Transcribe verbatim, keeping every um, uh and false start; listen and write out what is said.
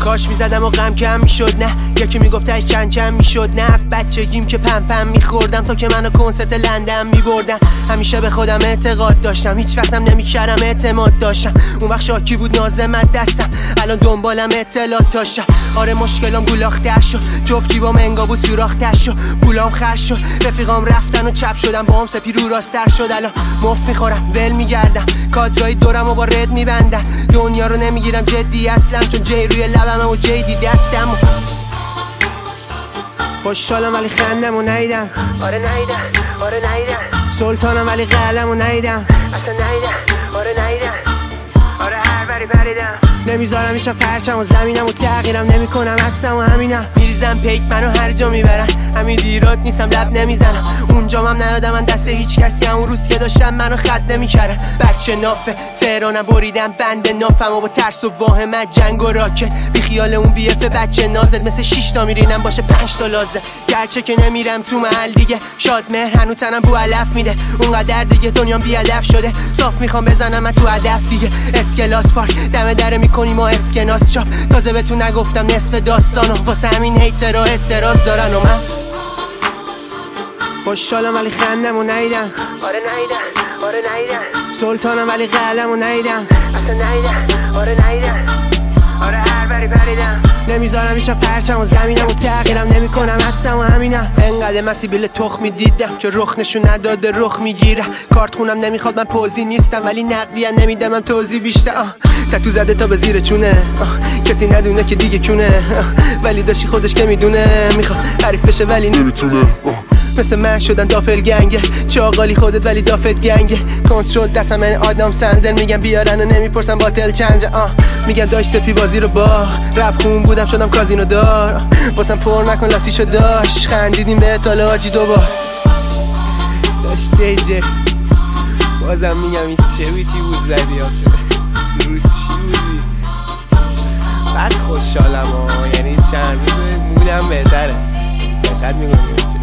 کاش میزدم و غم کم میشد، نه یکی میگفتش چند چند میشد، نه بچگیم که پم پم میخوردم تا که منو کنسرت لندن میبردن. همیشه به خودم اعتقاد داشتم، هیچ وقتم نمیکردم اعتماد داشتم. اون وقت شاکی بود نازمت دستم، الان دنبالم اطلاعات داشتم. آره مشکلام گولاختر شد، جفت جیبام انگا بود سوراختر شد، پولام خرج شد، رفیقام رفتن و چپ شدم، با هم سپی رو راستر شد. الان مفت میخورم ول میگردم، کادرای دورم و با رد میبندم. دنیا رو نمیگیرم جدی اصلا، چون جی روی لبمه و جیدی دستم. خوشحالم ولی خندم و نیدم، آره نیدم، آره نیدم. سلطانم ولی قلم و نیدم، اصلا نیدم، آره نیدم. آره هر بری پریدم، نمیذارم ایشا پرچم و زمینم و تغییرم نمی کنم هستم و همینم. میریزم پیک منو هر جا میبرن، همین دیرات نیستم لب نمیزنم. اونجا من نرادم من دست هیچ کسی، همون روز که داشتم منو خط نمیکردن. بچه نافه تهرانم بریدم بند نافم و با ترس و واهمت جنگ و راکت. بی خیال اون بیفه بچه نازت، مثل شیش تا میرینم باشه پنج تا لازه. گرچه که نمیرم تو محل دیگه، شاد مهر هنو تنم بو علف میده. اونقدر دیگه دنیام بی هدف شده، صاف میخوام بزنم من تو هدف دیگه. اسکلاس پارک دم در میکنیم ما اسکناس چاپ، تازه به تو نگفتم نصف داستانو، واسه همین هیترها اعتراض دارن. و من خوشحالم ولی خندم و نیدم، آره نیدم، آره نیدم. سلطانم ولی قلم و نیدم، اصلا نیدم، آره نیدم. آره هر بری پریدم، نمیذارم ایشا پرچم و زمینم و تغییرم نمی کنم هستم و همینم. انقدر مسیبیل تخمی دیدم که رخ نشون نداده رخ میگیرم. کارت خونم نمیخواد من پوزی نیستم، ولی نقدیه نمیدم من توضیح بیشتر. تتو زده تا به زیر چونه، کسی ندونه که دیگه کونه، ولی داشتی خودش که میدونه میخواد حریف بشه ولی نمیتونه. مثل من شدن داپل گنگه، چاقالی خودت ولی دافت گنگه. کنترل دستم من آدم سندر، میگم بیارن و نمیپرسم باتل چنجه. آه میگم داشت سپی بازی رو با رپ خون بودم شدم کازینو دار. واسم پر نکن لاتیشو داشت، خندیدیم به اطاله آجی دوبار. داشت جی جی بازم میگم این چه بیتی بود زدی آخه، رو چی بودی؟ بعد خوشحالم ها، یعنی چند روز مولم بهتره. دقت میکنی